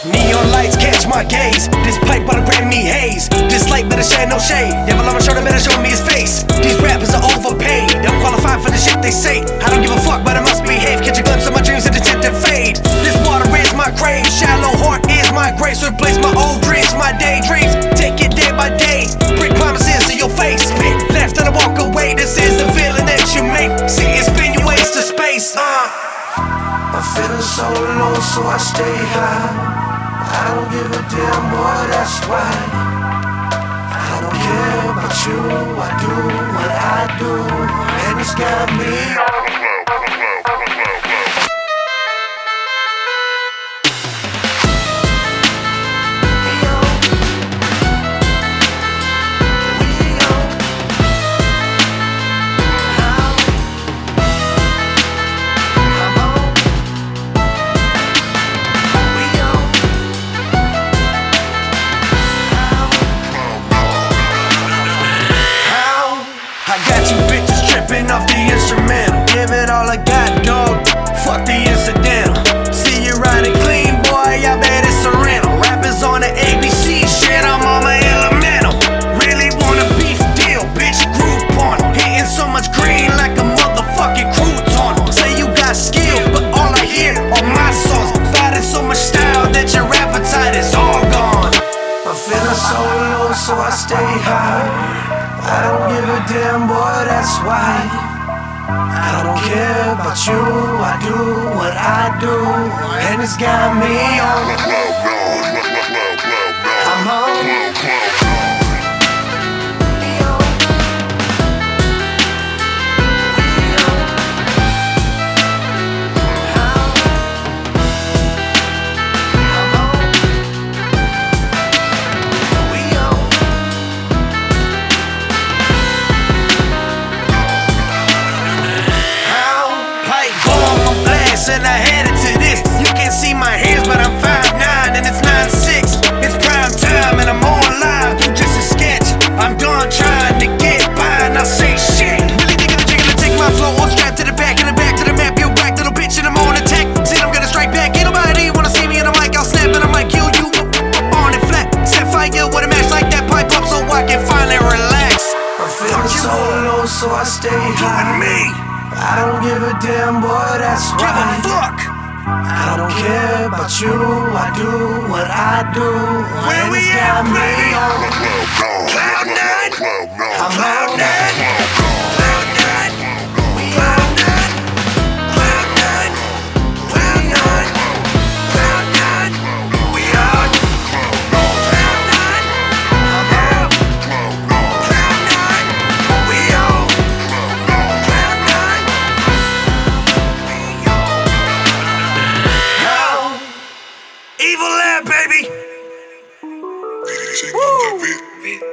Neon lights catch my gaze. This pipe better grab me haze. This light better shine no shade. Devil on my shoulder better show me his face. These rappers are overpaid. I'm qualified for the shit they say. I don't give a fuck, but I must behave. Catch a glimpse of my dreams and the tint that fade. This water is my grave. Shallow heart is my grace. Replace my old dreams, my daydreams. Take it day by day. Break promises to your face. Spit left and I walk away. This is the feeling that you make. See it spin you ways to space. I'm feeling so low, so I stay high. I don't give a damn, boy, that's why. I don't care about you, I do what I do, and it's got me on the floor. Off the instrumental, give it all I got, dog. Fuck the incidental. See you riding clean, boy, I bet it's a rental. Rappers on the ABC shit, I'm on my elemental. Really want a beef deal, bitch, group on. Hitting so much green like a motherfucking crouton. Say you got skill, but all I hear are my songs. Fighting so much style that your appetite is all gone. I'm feeling so low, so I stay high. I don't give a damn, boy, that's why. I don't care about you, I do what I do, and it's got me on. I'm on. And I headed to this. You can't see my hands, but I'm 5'9" and it's 9'6". It's prime time and I'm on live. You just a sketch. I'm done trying to get by and I say shit. Really think I'm gonna take my flow on strap to the back and the back to the map. You whack little bitch and I'm on attack. Said I'm gonna strike back. Ain't nobody wanna see me in the mic. I'll snap and I might kill you on it flat. Set fire with a match like that. Pipe up so I can finally relax. I'm feeling so low, so I stay high. Me. I don't give a damn, boy, that's why. Give a fuck. I don't care about you, I do what I do, Where we at, baby? Cloud nine. I'm on that. Cloud nine. Cloud nine. Cloud nine. Cloud nine. Cloud nine. We out. Cloud nine. I'm out. Cloud nine. We out. Cloud nine. Evil Lab, baby. Woo!